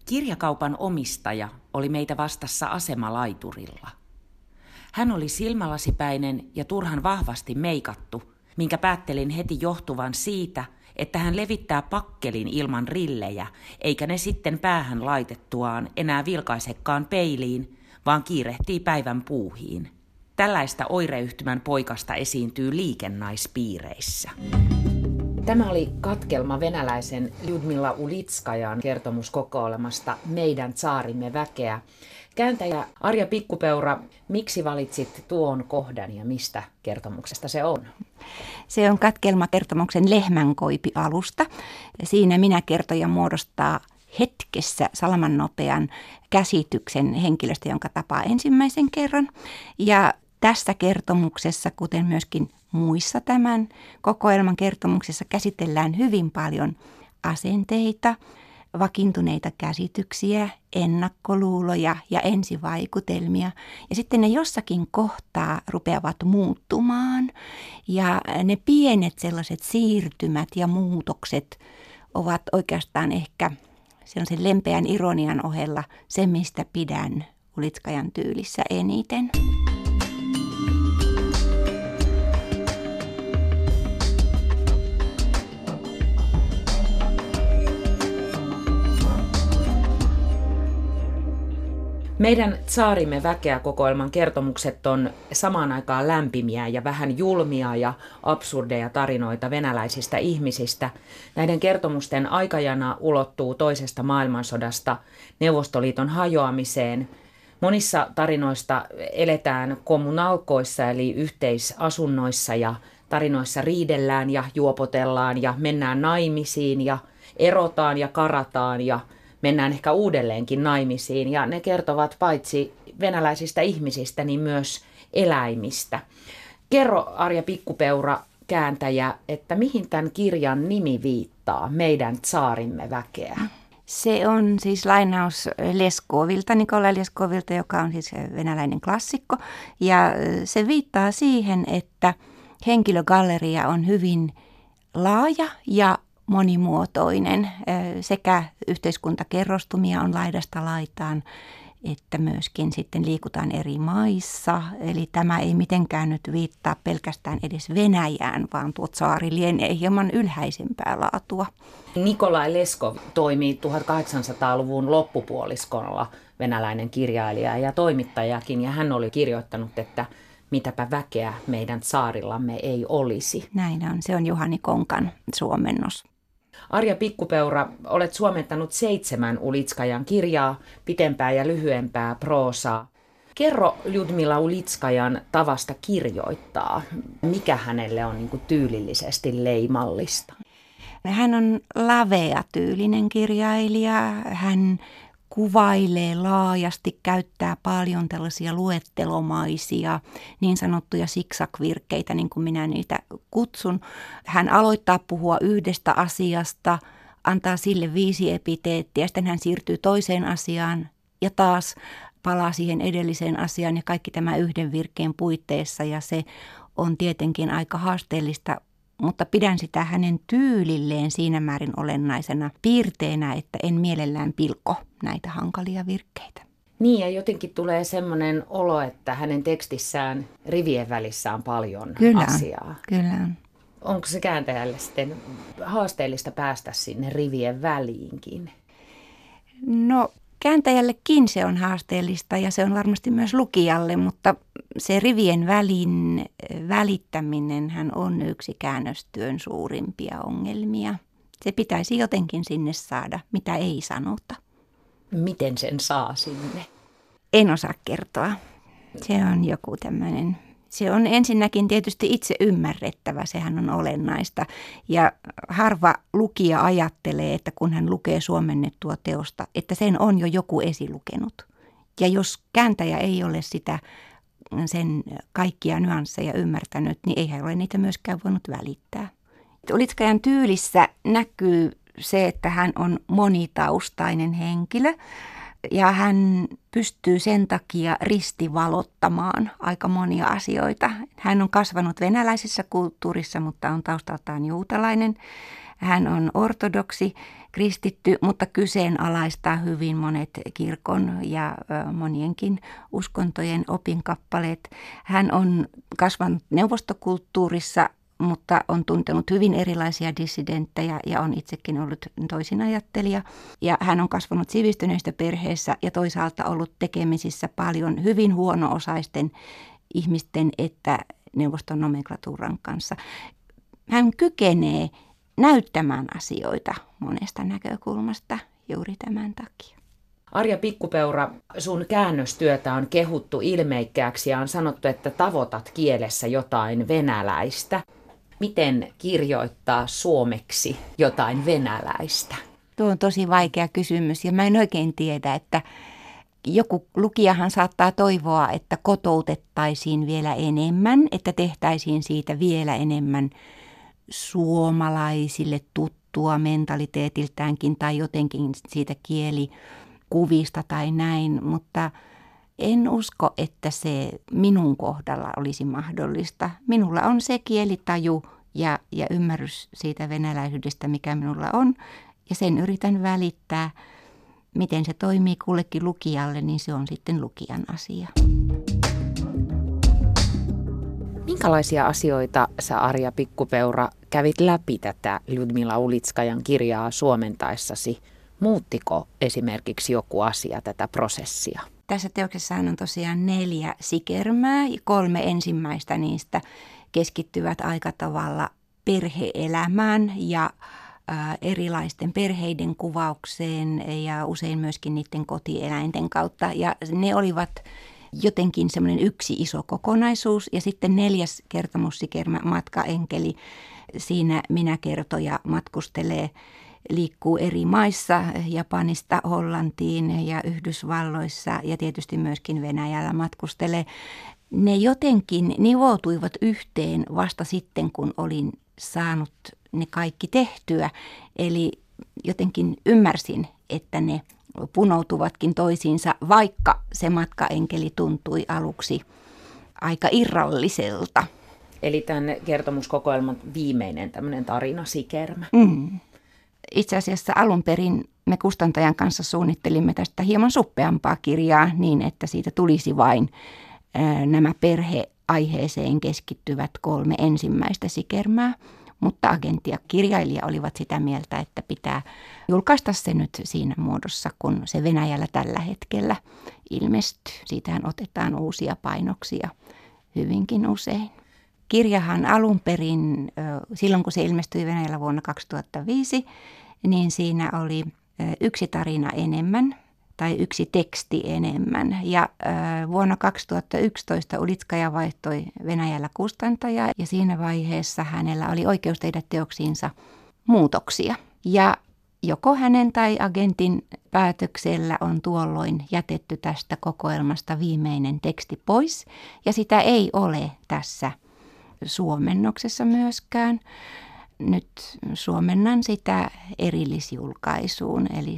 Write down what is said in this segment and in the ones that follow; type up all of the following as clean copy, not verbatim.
Kirjakaupan omistaja oli meitä vastassa asemalaiturilla. Hän oli silmälasipäinen ja turhan vahvasti meikattu, minkä päättelin heti johtuvan siitä, että hän levittää pakkelin ilman rillejä, eikä ne sitten päähän laitettuaan enää vilkaisekaan peiliin, vaan kiirehtii päivän puuhiin. Tällaista oireyhtymän poikasta esiintyy liikennaispiireissä. Tämä oli katkelma venäläisen Ljudmila Ulitskajan kertomuskokoelmasta Meidän tsaarimme väkeä. Kääntäjä Arja Pikkupeura, miksi valitsit tuon kohdan ja mistä kertomuksesta se on? Se on katkelma kertomuksen Lehmänkoipi-alusta. Siinä minä kertoja muodostaa hetkessä salamannopean käsityksen henkilöstä, jonka tapaa ensimmäisen kerran. Ja tässä kertomuksessa, kuten myöskin muissa tämän kokoelman kertomuksessa, käsitellään hyvin paljon asenteita, vakiintuneita käsityksiä, ennakkoluuloja ja ensivaikutelmia. Ja sitten ne jossakin kohtaa rupeavat muuttumaan. Ja ne pienet sellaiset siirtymät ja muutokset ovat oikeastaan ehkä sellaisen lempeän ironian ohella se, mistä pidän Ulitskajan tyylissä eniten. Meidän tsaarimme väkeä -kokoelman kertomukset on samaan aikaan lämpimiä ja vähän julmia ja absurdeja tarinoita venäläisistä ihmisistä. Näiden kertomusten aikajana ulottuu toisesta maailmansodasta Neuvostoliiton hajoamiseen. Monissa tarinoista eletään kommunalkoissa eli yhteisasunnoissa ja tarinoissa riidellään ja juopotellaan ja mennään naimisiin ja erotaan ja karataan ja mennään ehkä uudelleenkin naimisiin, ja ne kertovat paitsi venäläisistä ihmisistä, niin myös eläimistä. Kerro, Arja Pikkupeura, kääntäjä, että mihin tämän kirjan nimi viittaa, Meidän tsaarimme väkeä? Se on siis lainaus Leskovilta, Nikolai Leskovilta, joka on siis venäläinen klassikko, ja se viittaa siihen, että henkilögalleria on hyvin laaja ja monimuotoinen. Sekä yhteiskuntakerrostumia on laidasta laitaan, että myöskin sitten liikutaan eri maissa. Eli tämä ei mitenkään nyt viittaa pelkästään edes Venäjään, vaan tuo tsaari lienee hieman ylhäisempää laatua. Nikolai Leskov toimi 1800-luvun loppupuoliskolla, venäläinen kirjailija ja toimittajakin, ja hän oli kirjoittanut, että mitäpä väkeä meidän tsaarillamme ei olisi. Näin on. Se on Juhani Konkan suomennos. Arja Pikkupeura, olet suomentanut 7 Ulitskajan kirjaa, pitempää ja lyhyempää proosaa. Kerro Ljudmila Ulitskajan tavasta kirjoittaa. Mikä hänelle on niin kuin tyylillisesti leimallista? Hän on lavea tyylinen kirjailija. Hän kuvailee laajasti, käyttää paljon tällaisia luettelomaisia, niin sanottuja siksakvirkkeitä, niin kuin minä niitä kutsun. Hän aloittaa puhua yhdestä asiasta, antaa sille 5 epiteettiä, sitten hän siirtyy toiseen asiaan ja taas palaa siihen edelliseen asiaan, ja kaikki tämä yhden virkkeen puitteissa, ja se on tietenkin aika haasteellista, mutta pidän sitä hänen tyylilleen siinä määrin olennaisena piirteenä, että en mielellään pilko näitä hankalia virkkeitä. Niin, ja jotenkin tulee semmoinen olo, että hänen tekstissään rivien välissä on paljon asiaa. Kyllä on. Onko se kääntäjälle sitten haasteellista päästä sinne rivien väliinkin? No, kääntäjällekin se on haasteellista ja se on varmasti myös lukijalle, mutta se rivien välin välittäminen hän on yksi käännöstyön suurimpia ongelmia. Se pitäisi jotenkin sinne saada, mitä ei sanota. Miten sen saa sinne? En osaa kertoa. Se on joku tämmöinen. Se on ensinnäkin tietysti itse ymmärrettävä, sehän on olennaista. Ja harva lukija ajattelee, että kun hän lukee suomennettua teosta, että sen on jo joku esilukenut. Ja jos kääntäjä ei ole sitä sen kaikkia nyansseja ymmärtänyt, niin ei hän ole niitä myöskään voinut välittää. Ulitskajan tyylissä näkyy se, että hän on monitaustainen henkilö. Ja hän pystyy sen takia ristivalottamaan aika monia asioita. Hän on kasvanut venäläisessä kulttuurissa, mutta on taustaltaan juutalainen. Hän on ortodoksi kristitty, mutta kyseenalaistaa hyvin monet kirkon ja monienkin uskontojen opinkappaleet. Hän on kasvanut neuvostokulttuurissa, mutta on tuntenut hyvin erilaisia dissidenttejä ja on itsekin ollut toisinajattelija. Ja hän on kasvanut sivistyneistä perheessä ja toisaalta ollut tekemisissä paljon hyvin huono-osaisten ihmisten että neuvoston nomenklatuuran kanssa. Hän kykenee näyttämään asioita monesta näkökulmasta juuri tämän takia. Arja Pikkupeura, sun käännöstyötä on kehuttu ilmeikkääksi ja on sanottu, että tavoitat kielessä jotain venäläistä. Miten kirjoittaa suomeksi jotain venäläistä? Tuo on tosi vaikea kysymys ja mä en oikein tiedä, että joku lukijahan saattaa toivoa, että kotoutettaisiin vielä enemmän, että tehtäisiin siitä vielä enemmän suomalaisille tuttua mentaliteetiltäänkin tai jotenkin siitä kielikuvista tai näin, mutta en usko, että se minun kohdalla olisi mahdollista. Minulla on se kielitaju ja ymmärrys siitä venäläisyydestä, mikä minulla on, ja sen yritän välittää. Miten se toimii kullekin lukijalle, niin se on sitten lukijan asia. Minkälaisia asioita sä, Arja Pikkupeura, kävit läpi tätä Ljudmila Ulitskajan kirjaa suomentaessasi? Muuttiko esimerkiksi joku asia tätä prosessia? Tässä teoksessahan on tosiaan 4 sikermää. 3 ensimmäistä niistä keskittyvät aika tavalla perhe-elämään ja erilaisten perheiden kuvaukseen ja usein myöskin niiden kotieläinten kautta. Ja ne olivat jotenkin semmoinen yksi iso kokonaisuus. Ja sitten 4. kertomussikermä Matkaenkeli. Siinä minäkertoja matkustelee, liikkuu eri maissa, Japanista Hollantiin ja Yhdysvalloissa ja tietysti myöskin Venäjällä matkustelee. Ne jotenkin nivoutuivat yhteen vasta sitten, kun olin saanut ne kaikki tehtyä. Eli jotenkin ymmärsin, että ne punoutuvatkin toisiinsa, vaikka se matkaenkeli tuntui aluksi aika irralliselta. Eli tämän kertomuskokoelman viimeinen tämmöinen tarinasikermä. Itse asiassa alun perin me kustantajan kanssa suunnittelimme tästä hieman suppeampaa kirjaa niin, että siitä tulisi vain nämä perheaiheeseen keskittyvät 3 ensimmäistä sikermää. Mutta agentti ja kirjailija olivat sitä mieltä, että pitää julkaista se nyt siinä muodossa, kun se Venäjällä tällä hetkellä ilmestyy. Siitähän otetaan uusia painoksia hyvinkin usein. Kirjahan alun perin, silloin kun se ilmestyi Venäjällä vuonna 2005, niin siinä oli 1 tarina enemmän tai 1 teksti enemmän. Ja vuonna 2011 Ulitskaja vaihtoi Venäjällä kustantajaa ja siinä vaiheessa hänellä oli oikeus tehdä teoksiinsa muutoksia. Ja joko hänen tai agentin päätöksellä on tuolloin jätetty tästä kokoelmasta viimeinen teksti pois ja sitä ei ole tässä suomennoksessa myöskään. Nyt suomennan sitä erillisjulkaisuun, eli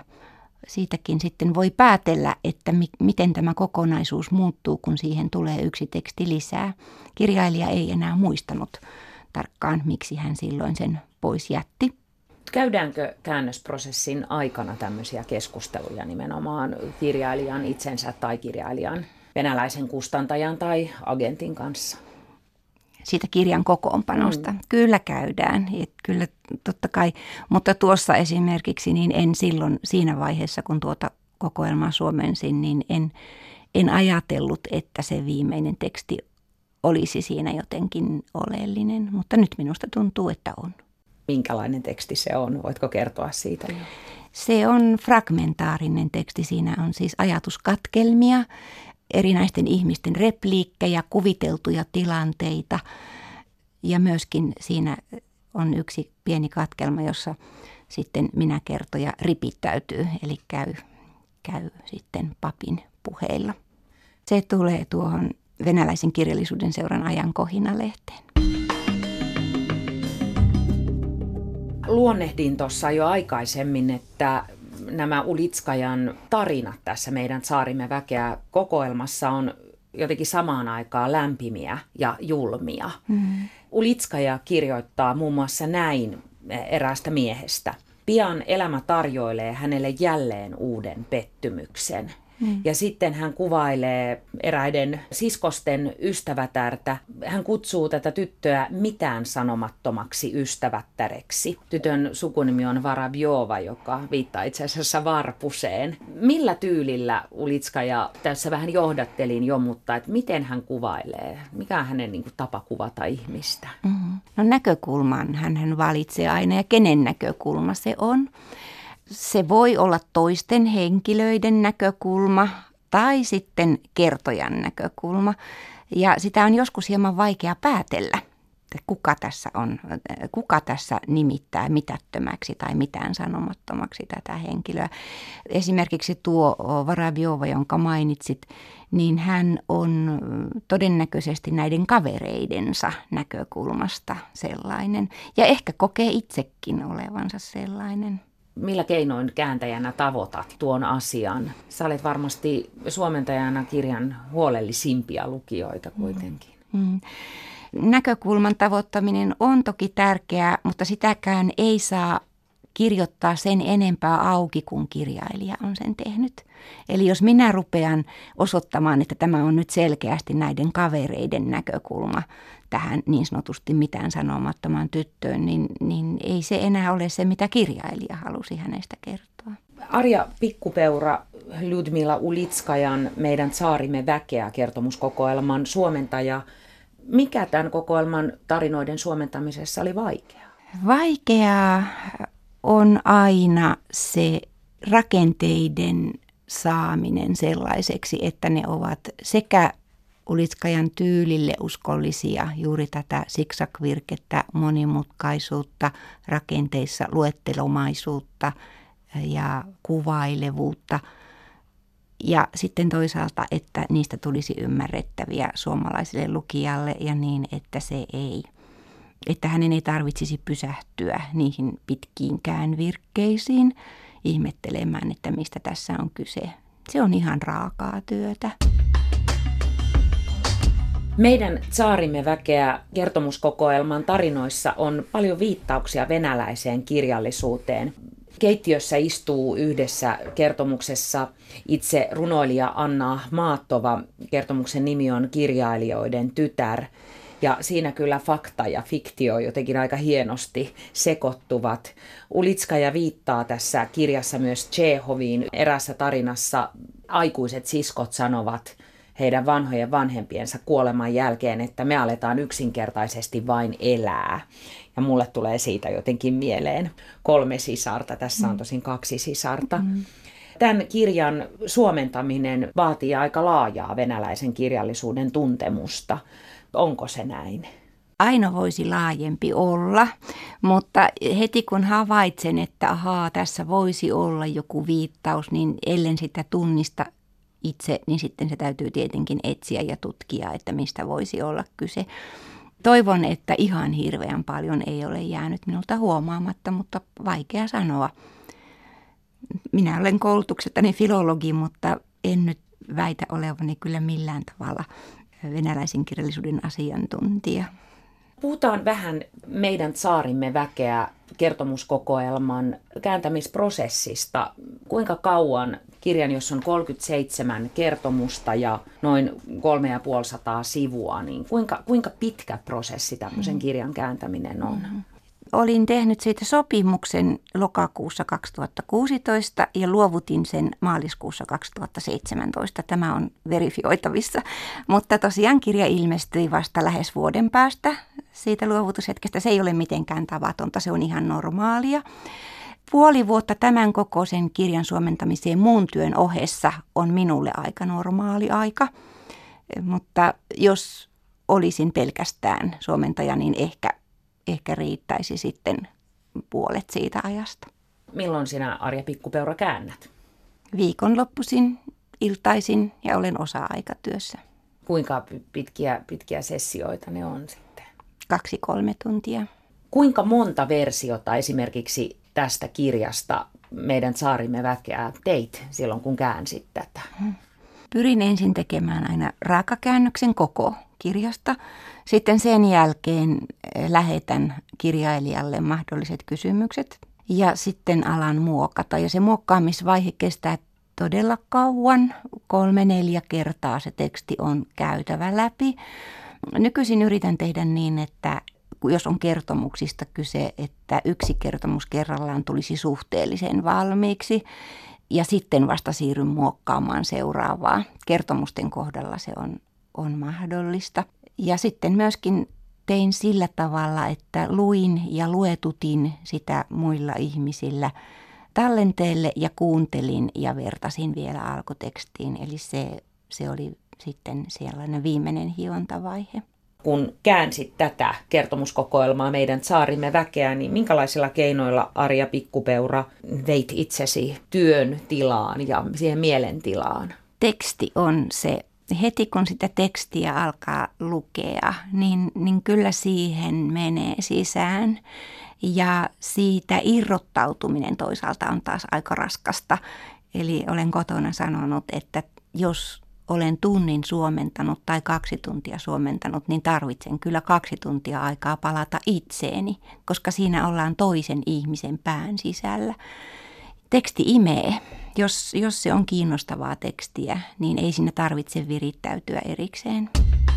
siitäkin sitten voi päätellä, että miten tämä kokonaisuus muuttuu, kun siihen tulee 1 teksti lisää. Kirjailija ei enää muistanut tarkkaan, miksi hän silloin sen pois jätti. Käydäänkö käännösprosessin aikana tämmöisiä keskusteluja nimenomaan kirjailijan itsensä tai kirjailijan venäläisen kustantajan tai agentin kanssa? Siitä kirjan kokoonpanosta. Kyllä käydään, kyllä totta kai, mutta tuossa esimerkiksi niin en silloin siinä vaiheessa, kun tuota kokoelmaa suomensin, niin en ajatellut, että se viimeinen teksti olisi siinä jotenkin oleellinen, mutta nyt minusta tuntuu, että on. Minkälainen teksti se on? Voitko kertoa siitä? Se on fragmentaarinen teksti, siinä on siis ajatuskatkelmia, erinäisten ihmisten repliikkejä, kuviteltuja tilanteita ja myöskin siinä on 1 pieni katkelma, jossa sitten minäkertoja ripittäytyy, eli käy sitten papin puheilla. Se tulee tuohon Venäläisen kirjallisuuden seuran Ajankohina-lehteen. Luonnehdin tuossa jo aikaisemmin, että nämä Ulitskajan tarinat tässä meidän Tsaarimme väkeä -kokoelmassa on jotenkin samaan aikaan lämpimiä ja julmia. Ulitskaja kirjoittaa muun muassa näin eräästä miehestä. Pian elämä tarjoilee hänelle jälleen uuden pettymyksen. Ja sitten hän kuvailee eräiden siskosten ystävätärtä. Hän kutsuu tätä tyttöä mitään sanomattomaksi ystävättäreksi. Tytön sukunimi on Varabiova, joka viittaa itse asiassa varpuseen. Millä tyylillä Ulitskaja, tässä vähän johdattelin jo, mutta että miten hän kuvailee? Mikä on hänen tapa kuvata ihmistä? No näkökulman hän valitsee aina ja kenen näkökulma se on. Se voi olla toisten henkilöiden näkökulma tai sitten kertojan näkökulma. Ja sitä on joskus hieman vaikea päätellä, että kuka tässä nimittää mitättömäksi tai mitään sanomattomaksi tätä henkilöä. Esimerkiksi tuo Varabiova, jonka mainitsit, niin hän on todennäköisesti näiden kavereidensa näkökulmasta sellainen. Ja ehkä kokee itsekin olevansa sellainen. Millä keinoin kääntäjänä tavoitat tuon asian? Sä olet varmasti suomentajana kirjan huolellisimpia lukijoita kuitenkin. Näkökulman tavoittaminen on toki tärkeää, mutta sitäkään ei saa kirjoittaa sen enempää auki kuin kirjailija on sen tehnyt. Eli jos minä rupean osoittamaan, että tämä on nyt selkeästi näiden kavereiden näkökulma tähän niin sanotusti mitään sanomattomaan tyttöön, niin ei se enää ole se, mitä kirjailija halusi hänestä kertoa. Arja Pikkupeura, Ljudmila Ulitskajan Meidän tsaarimme väkeä -kertomuskokoelman suomentaja. Mikä tämän kokoelman tarinoiden suomentamisessa oli vaikeaa? Vaikeaa on aina se rakenteiden saaminen sellaiseksi, että ne ovat sekä Ulitskajan tyylille uskollisia, juuri tätä siksakvirkettä, monimutkaisuutta, rakenteissa luettelomaisuutta ja kuvailevuutta. Ja sitten toisaalta, että niistä tulisi ymmärrettäviä suomalaiselle lukijalle ja niin, että hänen ei tarvitsisi pysähtyä niihin pitkiinkään virkkeisiin ihmettelemään, että mistä tässä on kyse. Se on ihan raakaa työtä. Meidän tsaarimme väkeä -kertomuskokoelman tarinoissa on paljon viittauksia venäläiseen kirjallisuuteen. Keittiössä istuu yhdessä kertomuksessa itse runoilija Anna Ahmatova. Kertomuksen nimi on Kirjailijoiden tytär. Ja siinä kyllä fakta ja fiktio jotenkin aika hienosti sekoittuvat. Ulitskaja viittaa tässä kirjassa myös Tšehoviin. Erässä tarinassa aikuiset siskot sanovat heidän vanhojen vanhempiensa kuoleman jälkeen, että me aletaan yksinkertaisesti vain elää. Ja mulle tulee siitä jotenkin mieleen 3 sisarta. Tässä on tosin 2 sisarta. Tämän kirjan suomentaminen vaatii aika laajaa venäläisen kirjallisuuden tuntemusta. Onko se näin? Aina voisi laajempi olla, mutta heti kun havaitsen, että tässä voisi olla joku viittaus, niin ellen sitä tunnista itse, niin sitten se täytyy tietenkin etsiä ja tutkia, että mistä voisi olla kyse. Toivon, että ihan hirveän paljon ei ole jäänyt minulta huomaamatta, mutta vaikea sanoa. Minä olen koulutuksettani filologi, mutta en nyt väitä olevani kyllä millään tavalla venäläisen kirjallisuuden asiantuntija. Puhutaan vähän Meidän tsaarimme väkeä -kertomuskokoelman kääntämisprosessista. Kuinka kauan kirjan, jossa on 37 kertomusta ja noin 350 sivua, niin kuinka pitkä prosessi tämmöisen kirjan kääntäminen on? Olin tehnyt siitä sopimuksen lokakuussa 2016 ja luovutin sen maaliskuussa 2017. Tämä on verifioitavissa, mutta tosiaan kirja ilmestyi vasta lähes vuoden päästä siitä luovutushetkestä. Se ei ole mitenkään tavatonta, se on ihan normaalia. Puoli vuotta tämän kokoisen kirjan suomentamiseen muun työn ohessa on minulle aika normaali aika, mutta jos olisin pelkästään suomentaja, niin ehkä riittäisi sitten puolet siitä ajasta. Milloin sinä, Arja Pikkupeura, käännät? Viikonloppuisin, iltaisin ja olen osa-aikatyössä. Kuinka pitkiä sessioita ne on sitten? 2-3 tuntia. Kuinka monta versiota esimerkiksi tästä kirjasta Meidän tsaarimme väkeä teit silloin, kun käänsit tätä? Pyrin ensin tekemään aina raakakäännöksen koko kirjasta. Sitten sen jälkeen lähetän kirjailijalle mahdolliset kysymykset ja sitten alan muokata. Ja se muokkaamisvaihe kestää todella kauan. 3-4 kertaa se teksti on käytävä läpi. Nykyisin yritän tehdä niin, että jos on kertomuksista kyse, että yksi kertomus kerrallaan tulisi suhteellisen valmiiksi ja sitten vasta siirryn muokkaamaan seuraavaa. Kertomusten kohdalla se on mahdollista. Ja sitten myöskin tein sillä tavalla, että luin ja luetutin sitä muilla ihmisillä tallenteelle ja kuuntelin ja vertasin vielä alkutekstiin. Eli se oli sitten sellainen viimeinen hiontavaihe. Kun käänsit tätä kertomuskokoelmaa Meidän tsaarimme väkeä, niin minkälaisilla keinoilla Arja Pikkupeura veit itsesi työn tilaan ja siihen mielentilaan? Teksti on se. Heti kun sitä tekstiä alkaa lukea, niin kyllä siihen menee sisään. Ja siitä irrottautuminen toisaalta on taas aika raskasta. Eli olen kotona sanonut, että jos olen tunnin suomentanut tai 2 tuntia suomentanut, niin tarvitsen kyllä 2 tuntia aikaa palata itseeni, koska siinä ollaan toisen ihmisen pään sisällä. Teksti imee. Jos se on kiinnostavaa tekstiä, niin ei siinä tarvitse virittäytyä erikseen.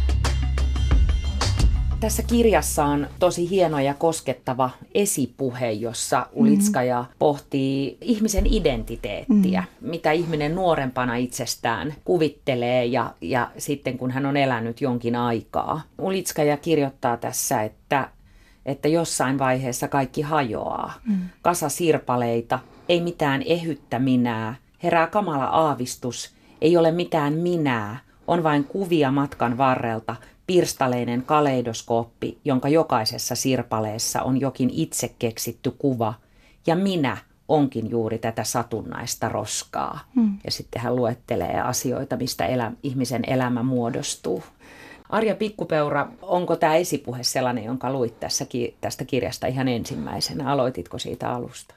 Tässä kirjassa on tosi hieno ja koskettava esipuhe, jossa Ulitskaja pohtii ihmisen identiteettiä, mitä ihminen nuorempana itsestään kuvittelee ja sitten kun hän on elänyt jonkin aikaa. Ulitskaja kirjoittaa tässä, että jossain vaiheessa kaikki hajoaa. Kasa sirpaleita, ei mitään ehyttä minää, herää kamala aavistus, ei ole mitään minää, on vain kuvia matkan varrelta, pirstaleinen kaleidoskooppi, jonka jokaisessa sirpaleessa on jokin itse keksitty kuva, ja minä onkin juuri tätä satunnaista roskaa. Ja sitten hän luettelee asioita, mistä ihmisen elämä muodostuu. Arja Pikkupeura, onko tämä esipuhe sellainen, jonka luit tästä kirjasta ihan ensimmäisenä? Aloititko siitä alusta?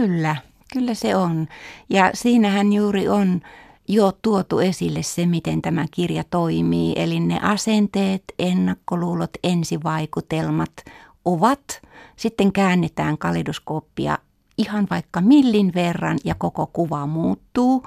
Kyllä se on. Ja siinähän juuri on jo tuotu esille se, miten tämä kirja toimii. Eli ne asenteet, ennakkoluulot, ensivaikutelmat ovat. Sitten käännetään kaleidoskooppia ihan vaikka millin verran ja koko kuva muuttuu.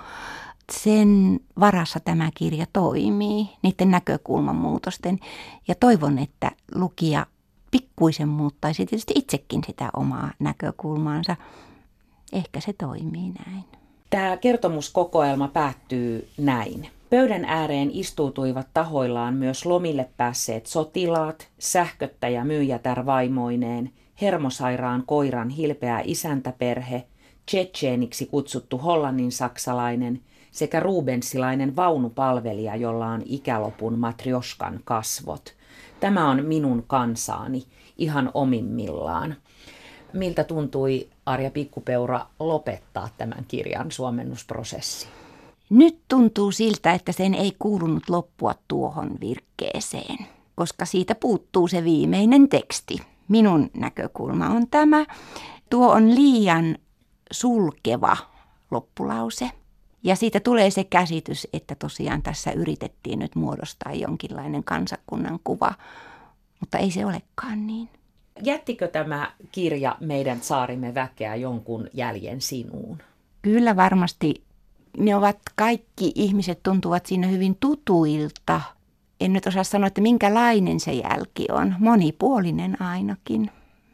Sen varassa tämä kirja toimii, niiden näkökulmamuutosten. Ja toivon, että lukija pikkuisen muuttaisi tietysti itsekin sitä omaa näkökulmaansa. Ehkä se toimii näin. Tämä kertomuskokoelma päättyy näin. Pöydän ääreen istuutuivat tahoillaan myös lomille päässeet sotilaat, sähköttäjä myyjätär vaimoineen, hermosairaan koiran hilpeä isäntäperhe, tšetšeeniksi kutsuttu hollannin saksalainen sekä rubensilainen vaunupalvelija, jolla on ikälopun matrioskan kasvot. Tämä on minun kansaani, ihan omimmillaan. Miltä tuntui, Arja Pikkupeura, lopettaa tämän kirjan suomennusprosessi? Nyt tuntuu siltä, että sen ei kuulunut loppua tuohon virkkeeseen, koska siitä puuttuu se viimeinen teksti. Minun näkökulma on tämä. Tuo on liian sulkeva loppulause. Ja siitä tulee se käsitys, että tosiaan tässä yritettiin nyt muodostaa jonkinlainen kansakunnan kuva, mutta ei se olekaan niin. Jättikö tämä kirja Meidän tsaarimme väkeä jonkun jäljen sinuun? Kyllä varmasti. Ne ovat kaikki ihmiset tuntuvat siinä hyvin tutuilta. En nyt osaa sanoa, että minkälainen se jälki on. Monipuolinen ainakin.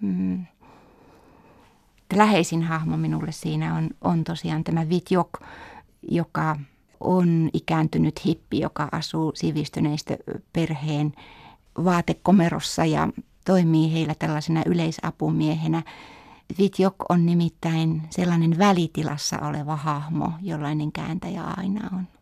Läheisin hahmo minulle siinä on tosiaan tämä Vitjok, joka on ikääntynyt hippi, joka asuu sivistyneistöperheen vaatekomerossa ja toimii heillä tällaisena yleisapumiehenä. Vitjok on nimittäin sellainen välitilassa oleva hahmo, jollainen kääntäjä aina on.